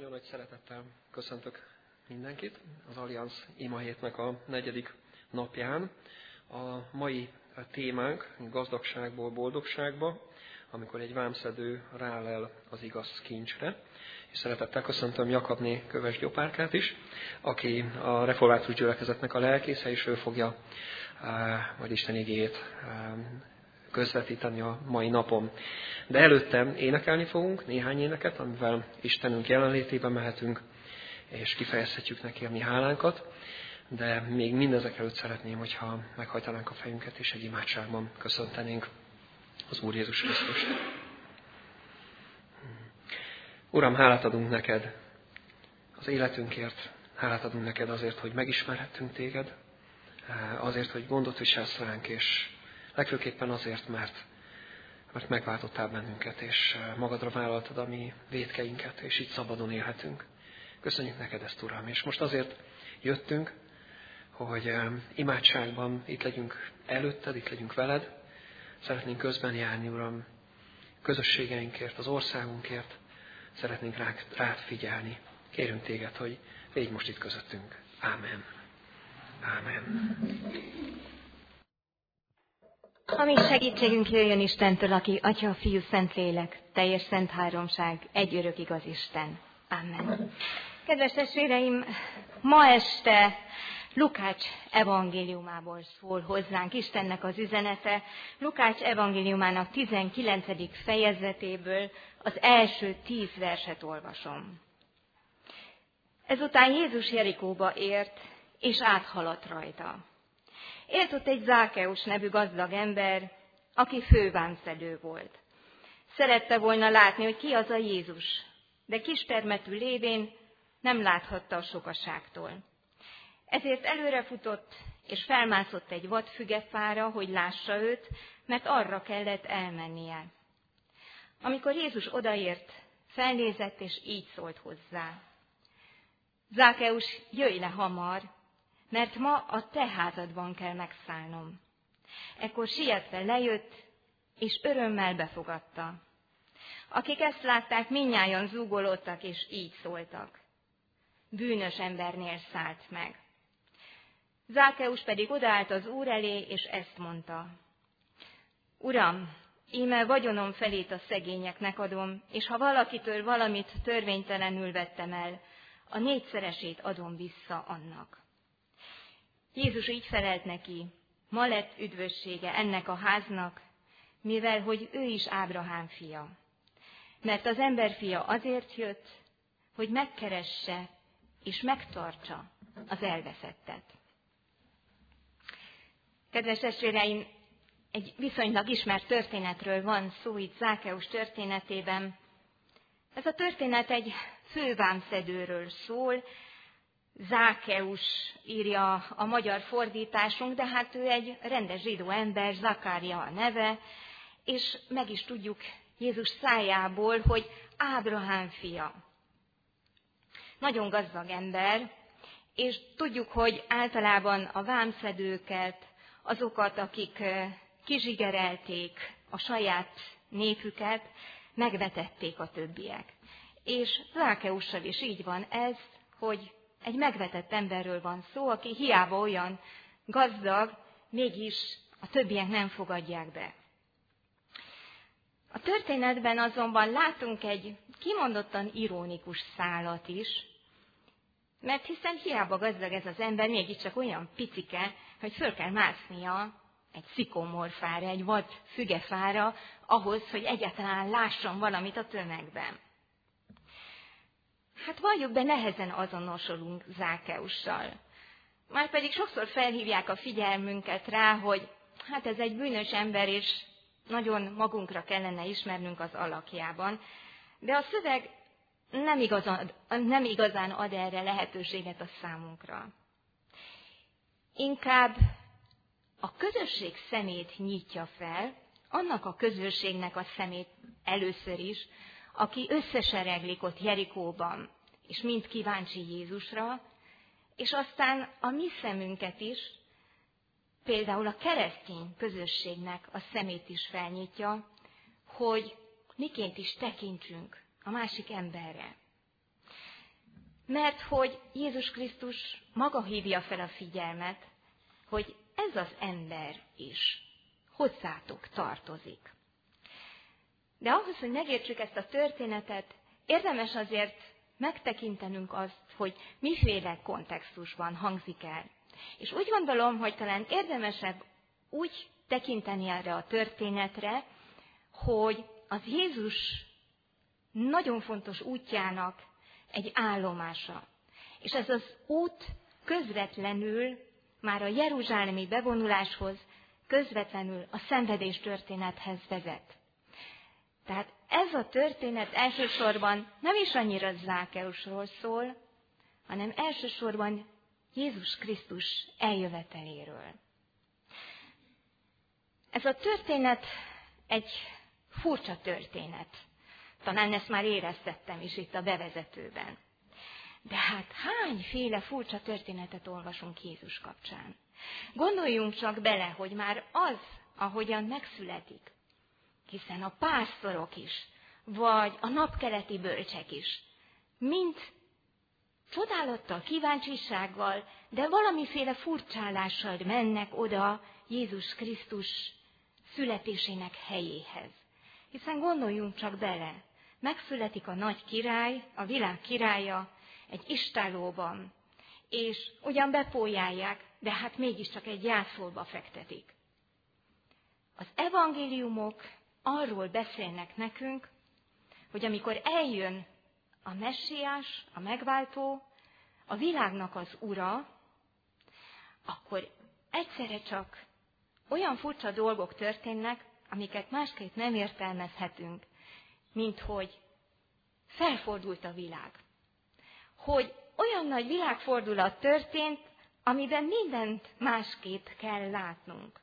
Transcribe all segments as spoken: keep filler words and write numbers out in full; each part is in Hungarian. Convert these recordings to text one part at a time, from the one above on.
Nagyon nagy szeretettel köszöntök mindenkit az Allianz imahétnek a negyedik napján. A mai témánk gazdagságból boldogságba, amikor egy vámszedő rálel az igaz kincsre. És szeretettel köszöntöm Jakabné Köves Gyopárkát is, aki a református gyülekezetnek a lelkésze, és ő fogja majd Isten igéjét közvetíteni a mai napon. De előtte énekelni fogunk néhány éneket, amivel Istenünk jelenlétében mehetünk, és kifejezhetjük neki a mi hálánkat. De még mindezek előtt szeretném, hogyha meghajtanánk a fejünket, és egy imádságban köszöntenénk az Úr Jézus Krisztust. Uram, hálát adunk neked az életünkért, hálát adunk neked azért, hogy megismerhettünk téged, azért, hogy gondot viselsz ránk, és legfőképpen azért, mert, mert megváltottál bennünket, és magadra vállaltad a mi vétkeinket, és így szabadon élhetünk. Köszönjük neked ezt, Uram, és most azért jöttünk, hogy imádságban itt legyünk előtted, itt legyünk veled. Szeretnénk közben járni, Uram, közösségeinkért, az országunkért. Szeretnénk rád, rád figyelni. Kérünk téged, hogy légy most itt közöttünk. Ámen. Ámen. A mi segítségünk jöjjön Istentől, aki Atya, Fiú, Szentlélek, teljes szent háromság, egy örök igaz Isten. Ámen. Kedves testvéreim, ma este Lukács evangéliumából szól hozzánk Istennek az üzenete. Lukács evangéliumának tizenkilencedik fejezetéből az első tíz verset olvasom. Ezután Jézus Jerikóba ért, és áthaladt rajta. Élt ott egy Zákeus nevű gazdag ember, aki fővámszedő volt. Szerette volna látni, hogy ki az a Jézus, de kistermetű lévén nem láthatta a sokaságtól. Ezért előrefutott, és felmászott egy vadfügefára, hogy lássa őt, mert arra kellett elmennie. Amikor Jézus odaért, felnézett, és így szólt hozzá. Zákeus, jöjj le hamar, mert ma a te házadban kell megszállnom. Ekkor sietve lejött, és örömmel befogadta. Akik ezt látták, mindnyájan zúgolódtak, és így szóltak. Bűnös embernél szállt meg. Zákeus pedig odaállt az Úr elé, és ezt mondta. Uram, íme vagyonom felét a szegényeknek adom, és ha valakitől valamit törvénytelenül vettem el, a négyszeresét adom vissza annak. Jézus így felelt neki, ma lett üdvössége ennek a háznak, mivel hogy ő is Ábrahám fia. Mert az emberfia azért jött, hogy megkeresse és megtartsa az elveszettet. Kedves testvéreim, egy viszonylag ismert történetről van szó itt Zákeus történetében. Ez a történet egy fővámszedőről szól. Zákeus írja a magyar fordításunk, de hát ő egy rendes zsidó ember, Zakária a neve, és meg is tudjuk Jézus szájából, hogy Ábrahám fia. Nagyon gazdag ember, és tudjuk, hogy általában a vámszedőket, azokat, akik kizsigerelték a saját népüket, megvetették a többiek. És Zákeussal is így van ez, hogy egy megvetett emberről van szó, aki hiába olyan gazdag, mégis a többiek nem fogadják be. A történetben azonban látunk egy kimondottan ironikus szálat is, mert hiszen hiába gazdag ez az ember, mégiscsak olyan picike, hogy föl kell másznia egy szikomorfára, egy vad fügefára, ahhoz, hogy egyáltalán lásson valamit a tömegben. Hát valljuk be, nehezen azonosulunk Zákeussal. Márpedig sokszor felhívják a figyelmünket rá, hogy hát ez egy bűnös ember, és nagyon magunkra kellene ismernünk az alakjában. De a szöveg nem igazán, nem igazán ad erre lehetőséget a számunkra. Inkább a közösség szemét nyitja fel, annak a közösségnek a szemét először is, aki összesereglik ott Jerikóban, és mind kíváncsi Jézusra, és aztán a mi szemünket is, például a keresztény közösségnek a szemét is felnyitja, hogy miként is tekintsünk a másik emberre. mert hogy Jézus Krisztus maga hívja fel a figyelmet, hogy ez az ember is hozzátok tartozik. De ahhoz, hogy megértsük ezt a történetet, érdemes azért megtekintenünk azt, hogy miféle kontextusban hangzik el. És úgy gondolom, hogy talán érdemesebb úgy tekinteni erre a történetre, hogy az Jézus nagyon fontos útjának egy állomása. És ez az út közvetlenül már a jeruzsálemi bevonuláshoz, közvetlenül a szenvedés történethez vezet. Tehát ez a történet elsősorban nem is annyira Zákeusról szól, hanem elsősorban Jézus Krisztus eljöveteléről. Ez a történet egy furcsa történet. Talán ezt már éreztettem is itt a bevezetőben. De hát hányféle furcsa történetet olvasunk Jézus kapcsán? Gondoljunk csak bele, hogy már az, ahogyan megszületik, hiszen a pásztorok is, vagy a napkeleti bölcsek is, mind csodálattal, kíváncsisággal, de valamiféle furcsálással mennek oda Jézus Krisztus születésének helyéhez. Hiszen gondoljunk csak bele, megszületik a nagy király, a világ királya egy istállóban, és ugyan bepójálják, de hát mégiscsak egy jászolba fektetik. Az evangéliumok arról beszélnek nekünk, hogy amikor eljön a messiás, a megváltó, a világnak az ura, akkor egyszerre csak olyan furcsa dolgok történnek, amiket másképp nem értelmezhetünk, mint hogy felfordult a világ. Hogy olyan nagy világfordulat történt, amiben mindent másképp kell látnunk.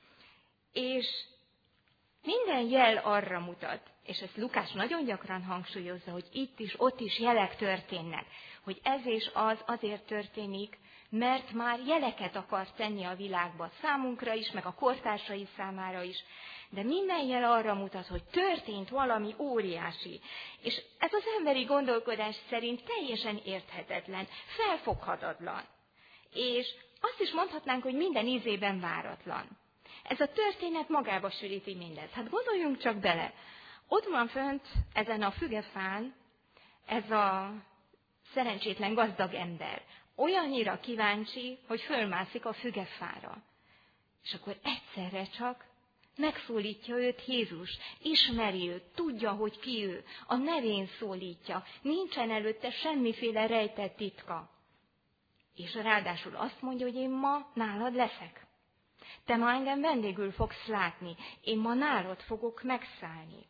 És minden jel arra mutat, és ezt Lukás nagyon gyakran hangsúlyozza, hogy itt is, ott is jelek történnek, hogy ez és az azért történik, mert már jeleket akar tenni a világba számunkra is, meg a kortársai számára is, de minden jel arra mutat, hogy történt valami óriási, és ez az emberi gondolkodás szerint teljesen érthetetlen, felfoghatatlan, és azt is mondhatnánk, hogy minden ízében váratlan. Ez a történet magába sűríti mindezt. Hát gondoljunk csak bele, ott van fönt ezen a fügefán ez a szerencsétlen gazdag ember. Olyannyira kíváncsi, hogy fölmászik a fügefára. És akkor egyszerre csak megszólítja őt Jézus, ismeri őt, tudja, hogy ki ő, a nevén szólítja, nincsen előtte semmiféle rejtett titka. És ráadásul azt mondja, hogy én ma nálad leszek. Te ma engem vendégül fogsz látni, én ma nálad fogok megszállni.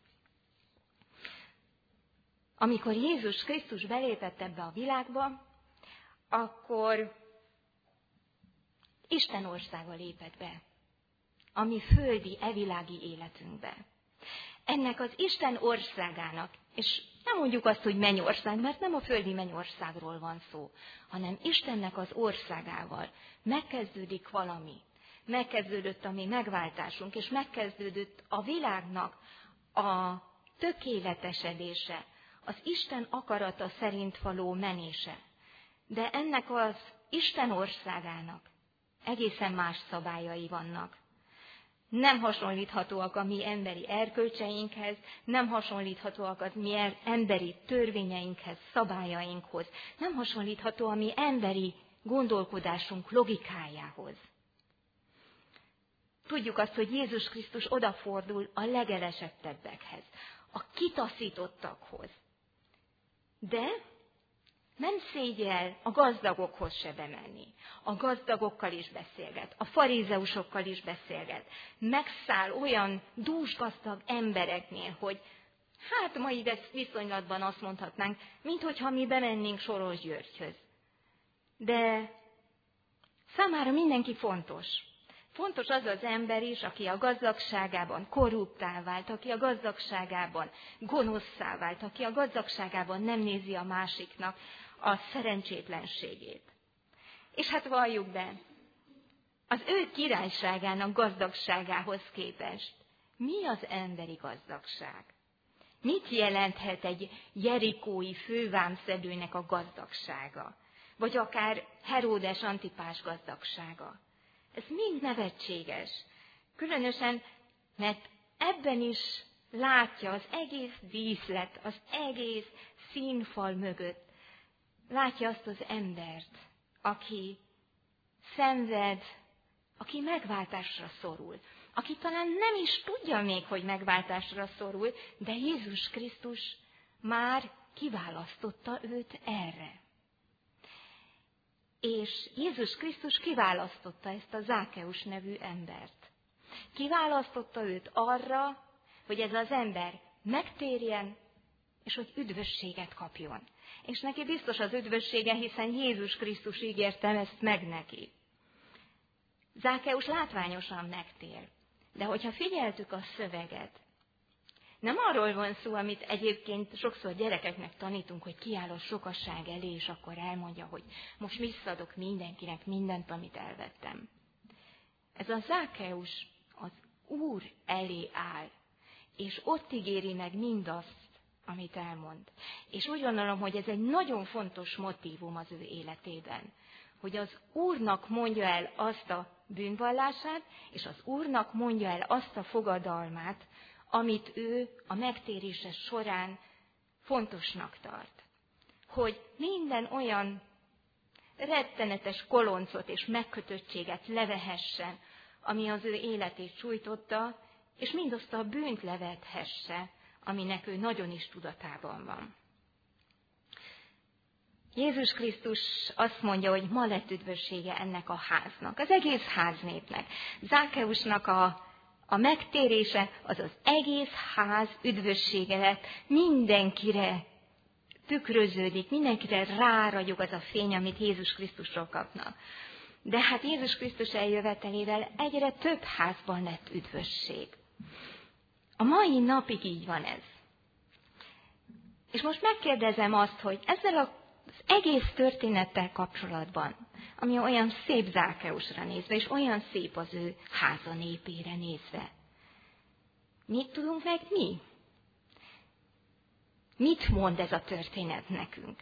Amikor Jézus Krisztus belépett ebbe a világba, akkor Isten országa lépett be, a mi földi, evilági életünkbe. Ennek az Isten országának, és nem mondjuk azt, hogy mennyország, mert nem a földi mennyországról van szó, hanem Istennek az országával megkezdődik valami. Megkezdődött a mi megváltásunk, és megkezdődött a világnak a tökéletesedése, az Isten akarata szerint való menése. De ennek az Isten országának egészen más szabályai vannak. Nem hasonlíthatóak a mi emberi erkölcseinkhez, nem hasonlíthatóak az mi emberi törvényeinkhez, szabályainkhoz, nem hasonlítható a mi emberi gondolkodásunk logikájához. Tudjuk azt, hogy Jézus Krisztus odafordul a legelesettebbekhez, a kitaszítottakhoz. De nem szégyel a gazdagokhoz se bemenni. A gazdagokkal is beszélget, a farizeusokkal is beszélget. Megszáll olyan dúsgazdag embereknél, hogy hát mai viszonylatban azt mondhatnánk, minthogyha mi bemennénk Soros Györgyhöz. De számára mindenki fontos. Fontos az az ember is, aki a gazdagságában korruptá vált, aki a gazdagságában gonoszszá vált, aki a gazdagságában nem nézi a másiknak a szerencsétlenségét. És hát valljuk be, az ő királyságának gazdagságához képest mi az emberi gazdagság? Mit jelenthet egy jerikói fővámszedőnek a gazdagsága? Vagy akár Heródes Antipás gazdagsága? Ez mind nevetséges. Különösen, mert ebben is látja az egész díszlet, az egész színfal mögött. Látja azt az embert, aki szenved, aki megváltásra szorul, aki talán nem is tudja még, hogy megváltásra szorul, de Jézus Krisztus már kiválasztotta őt erre. És Jézus Krisztus kiválasztotta ezt a Zákeus nevű embert. Kiválasztotta őt arra, hogy ez az ember megtérjen, és hogy üdvösséget kapjon. És neki biztos az üdvössége, hiszen Jézus Krisztus ígérte ezt meg neki. Zákeus látványosan megtér. De hogyha figyeltük a szöveget, nem arról van szó, amit egyébként sokszor gyerekeknek tanítunk, hogy kiáll a sokasság elé, és akkor elmondja, hogy most visszaadok mindenkinek mindent, amit elvettem. Ez a Zákeus az Úr elé áll, és ott ígéri meg mindazt, amit elmond. És úgy gondolom, hogy ez egy nagyon fontos motívum az ő életében, hogy az Úrnak mondja el azt a bűnvallását, és az Úrnak mondja el azt a fogadalmát, amit ő a megtérése során fontosnak tart. Hogy minden olyan rettenetes koloncot és megkötöttséget levehessen, ami az ő életét sújtotta, és mindazt a bűnt levethesse, aminek ő nagyon is tudatában van. Jézus Krisztus azt mondja, hogy ma lett üdvössége ennek a háznak, az egész háznépnek. Zákeusnak a, a megtérése, az az egész ház üdvössége lett, mindenkire tükröződik, mindenkire ráragyog az a fény, amit Jézus Krisztusról kapnak. De hát Jézus Krisztus eljövetelével egyre több házban lett üdvösség. A mai napig így van ez. És most megkérdezem azt, hogy ezzel az egész történettel kapcsolatban, ami olyan szép Zákeusra nézve, és olyan szép az ő háza népére nézve, mit tudunk meg mi? Mit mond ez a történet nekünk?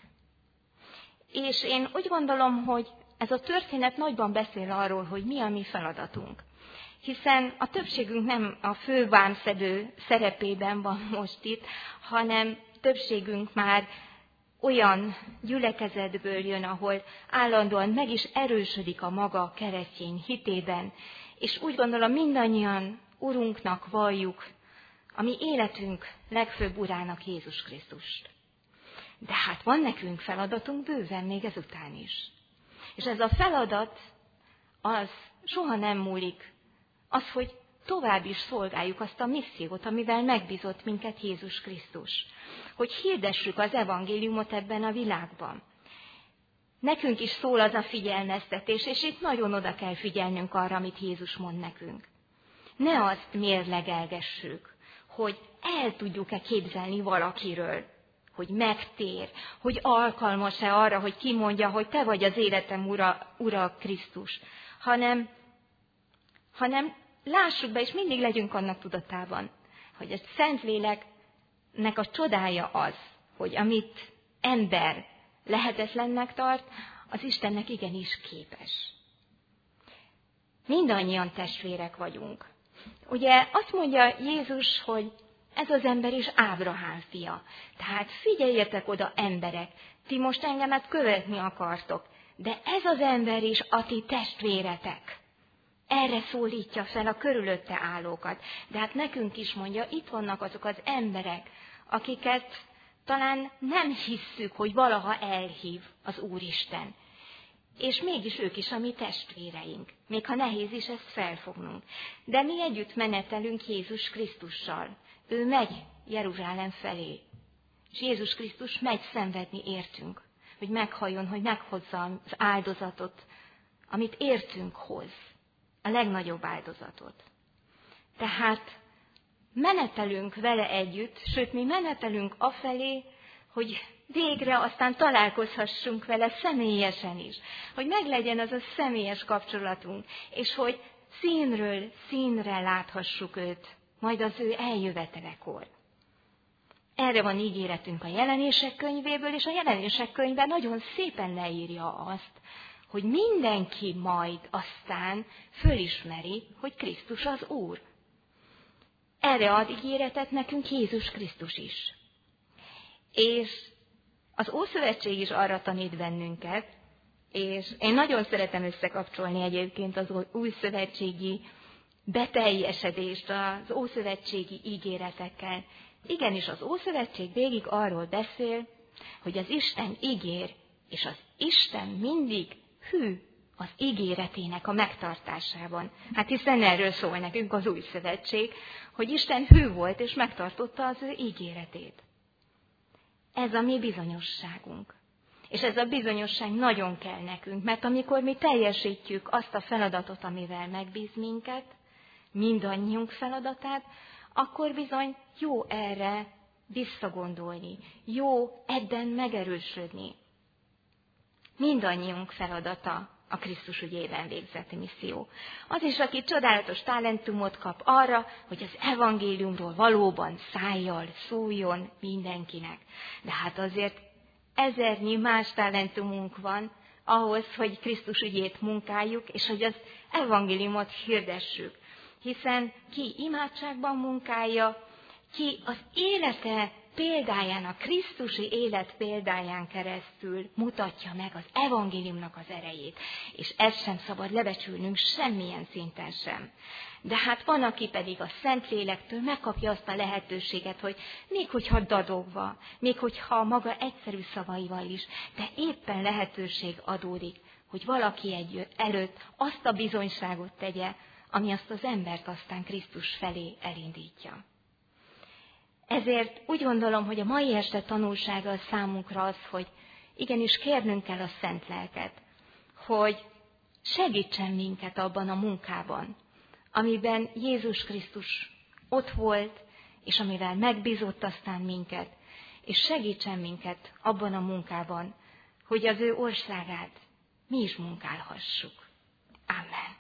És én úgy gondolom, hogy ez a történet nagyban beszél arról, hogy mi a mi feladatunk. Hiszen a többségünk nem a fővámszedő szerepében van most itt, hanem többségünk már olyan gyülekezetből jön, ahol állandóan meg is erősödik a maga keresztény hitében, és úgy gondolom mindannyian Urunknak valljuk, a mi életünk legfőbb Urának Jézus Krisztust. De hát van nekünk feladatunk bőven még ezután is. És ez a feladat az soha nem múlik, az, hogy tovább is szolgáljuk azt a missziót, amivel megbízott minket Jézus Krisztus. Hogy hirdessük az evangéliumot ebben a világban. Nekünk is szól az a figyelmeztetés, és itt nagyon oda kell figyelnünk arra, amit Jézus mond nekünk. Ne azt mérlegelgessük, hogy el tudjuk-e képzelni valakiről, hogy megtér, hogy alkalmas-e arra, hogy kimondja, hogy te vagy az életem ura, ura Krisztus, hanem, hanem lássuk be, és mindig legyünk annak tudatában, hogy a Szentléleknek a csodája az, hogy amit ember lehetetlennek tart, az Istennek igenis képes. Mindannyian testvérek vagyunk. Ugye azt mondja Jézus, hogy ez az ember is Ábrahám fia. Tehát figyeljetek oda, emberek, ti most engemet követni akartok, de ez az ember is a ti testvéretek. Erre szólítja fel a körülötte állókat. De hát nekünk is mondja, itt vannak azok az emberek, akiket talán nem hisszük, hogy valaha elhív az Úristen. És mégis ők is a mi testvéreink, még ha nehéz is ezt felfognunk. De mi együtt menetelünk Jézus Krisztussal. Ő megy Jeruzsálem felé. És Jézus Krisztus megy szenvedni értünk, hogy meghalljon, hogy meghozza az áldozatot, amit értünk hoz. A legnagyobb áldozatot. Tehát menetelünk vele együtt, sőt, mi menetelünk afelé, hogy végre aztán találkozhassunk vele személyesen is. Hogy meglegyen az a személyes kapcsolatunk, és hogy színről színre láthassuk őt, majd az ő eljövetelekor. Erre van ígéretünk a Jelenések könyvéből, és a Jelenések könyvben nagyon szépen leírja azt, hogy mindenki majd aztán fölismeri, hogy Krisztus az Úr. Erre ad ígéretet nekünk Jézus Krisztus is. És az Ószövetség is arra tanít bennünket, és én nagyon szeretem összekapcsolni egyébként az újszövetségi beteljesedést az ószövetségi ígéretekkel. Igenis, az Ószövetség végig arról beszél, hogy az Isten ígér, és az Isten mindig hű az ígéretének a megtartásában. Hát hiszen erről szól nekünk az Újszövetség, hogy Isten hű volt, és megtartotta az ő ígéretét. Ez a mi bizonyosságunk. És ez a bizonyosság nagyon kell nekünk, mert amikor mi teljesítjük azt a feladatot, amivel megbíz minket, mindannyiunk feladatát, akkor bizony jó erre visszagondolni, jó ebben megerősödni. Mindannyiunk feladata a Krisztus ügyében végzett misszió. Az is, aki csodálatos talentumot kap arra, hogy az evangéliumról valóban szájjal szóljon mindenkinek. De hát azért ezernyi más talentumunk van ahhoz, hogy Krisztus ügyét munkáljuk, és hogy az evangéliumot hirdessük. Hiszen ki imádságban munkálja, ki az élete példáján, a krisztusi élet példáján keresztül mutatja meg az evangéliumnak az erejét. És ezt sem szabad lebecsülnünk semmilyen szinten sem. De hát van, aki pedig a Szentlélektől megkapja azt a lehetőséget, hogy még hogyha dadogva, még hogyha maga egyszerű szavaival is, de éppen lehetőség adódik, hogy valaki egy előtt azt a bizonyságot tegye, ami azt az embert aztán Krisztus felé elindítja. Ezért úgy gondolom, hogy a mai este tanulsága a számunkra az, hogy igenis kérnünk kell a Szent Lelket, hogy segítsen minket abban a munkában, amiben Jézus Krisztus ott volt, és amivel megbízott aztán minket, és segítsen minket abban a munkában, hogy az ő országát mi is munkálhassuk. Amen.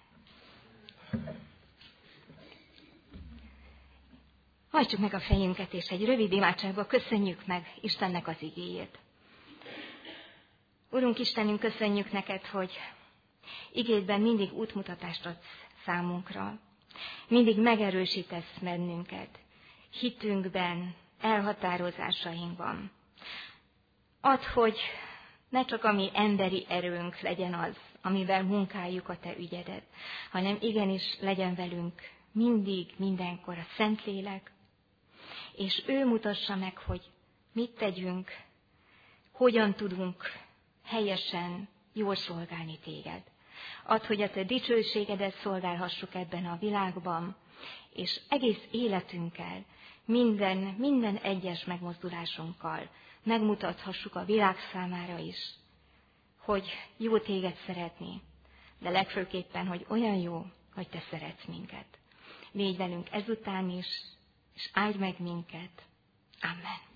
Hajtsuk meg a fejünket, és egy rövid imádságban köszönjük meg Istennek az igéjét. Urunk Istenünk, köszönjük neked, hogy igédben mindig útmutatást adsz számunkra. Mindig megerősítesz bennünket, hitünkben, elhatározásainkban. Add, hogy ne csak a mi emberi erőnk legyen az, amivel munkáljuk a te ügyedet, hanem igenis legyen velünk mindig, mindenkor a Szentlélek, és ő mutassa meg, hogy mit tegyünk, hogyan tudunk helyesen, jól szolgálni téged. Add, hogy a te dicsőségedet szolgálhassuk ebben a világban, és egész életünkkel, minden, minden egyes megmozdulásunkkal megmutathassuk a világ számára is, hogy jó téged szeretni, de legfőképpen, hogy olyan jó, hogy te szeretsz minket. Légy velünk ezután is, és áldj meg minket. Amen.